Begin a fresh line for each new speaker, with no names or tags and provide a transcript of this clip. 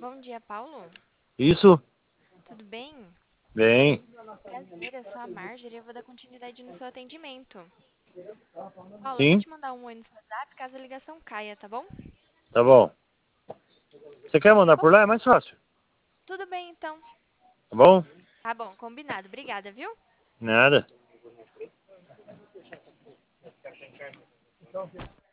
Bom dia, Paulo.
Isso,
Tudo bem?
bem,
Prazer, eu sou a Marjorie e eu vou dar continuidade no seu atendimento. Paulo, eu vou
sim,
te mandar um oi no seu WhatsApp caso a ligação caia, tá bom?
tá bom. Você quer mandar
Bom,
por lá? É mais fácil,
tudo bem então.
tá bom?
Tá bom, combinado. Obrigada, viu?
Nada.